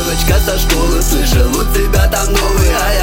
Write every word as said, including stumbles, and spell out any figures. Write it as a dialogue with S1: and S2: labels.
S1: девочка со школы, слышал, у тебя там новый, а я